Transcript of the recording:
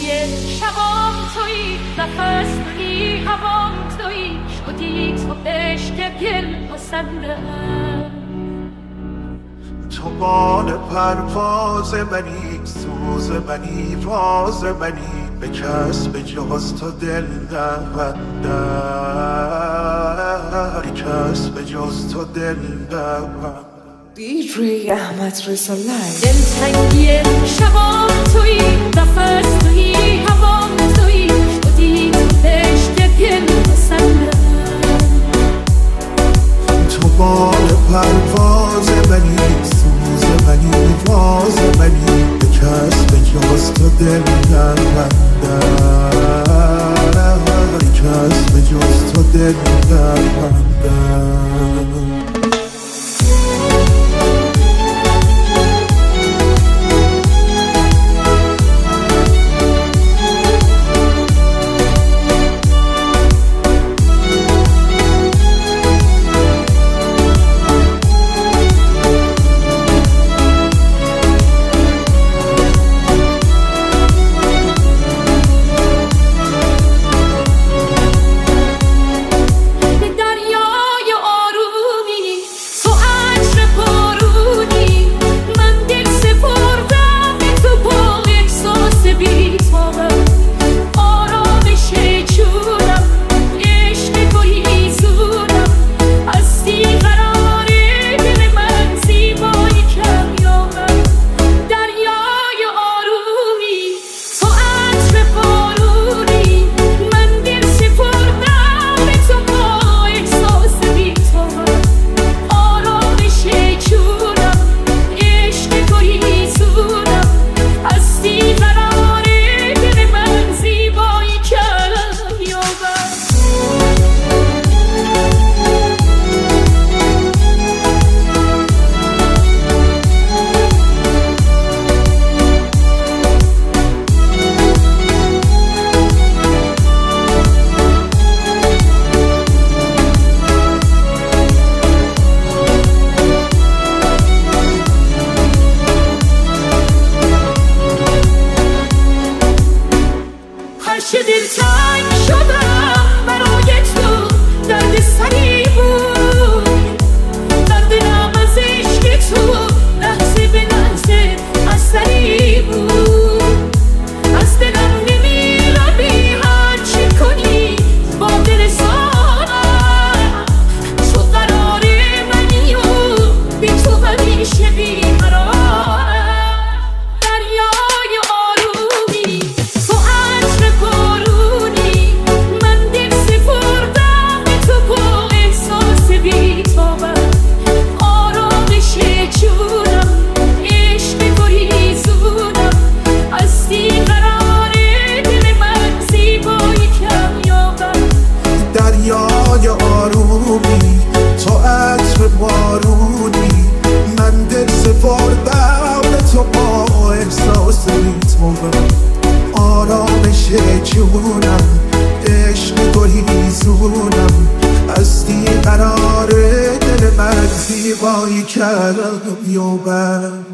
شبام تویی، نفس تویی، هوام تویی، شدی تو عشق گل پسندم. تو بال پرواز منی، سوز منی، راز منی، به کس به جز تو دل نبندم، به کس به جز تو دل نبندم. DJ احمد رضا لایو. دلتنگی شبام تویی، نفس تویی، هوام تویی، شدی تو عشق گل پسندم. تو بال پرواز منی، سوز منی، راز منی، به کس به جز تو دل نبندم، به کس به جز تو دل نبندم. چه دلتنگ شدم برای تو، درد سری بود، درد دلم از عشق تو، لحظه به لحظه اثری بود. از دلم نمی‌روی هر چی کنی با دل سالم، تو قرار منی و بی تو همیشه بی‌قرارم. دریای آرومی تو، عطر بارونی، من دل سپردم به تو با احساس بی‌تابم. آرامش جونم، عشق تویی زونم، هستی قرار دل من زیبایی کمیابم. دریای آرومی تو، عطر بارونی، من دل سپردم به تو با احساس بی‌تابم. آرامش جونم، عشق تویی زونم، هستی قرار دل من زیبایی کمیابم.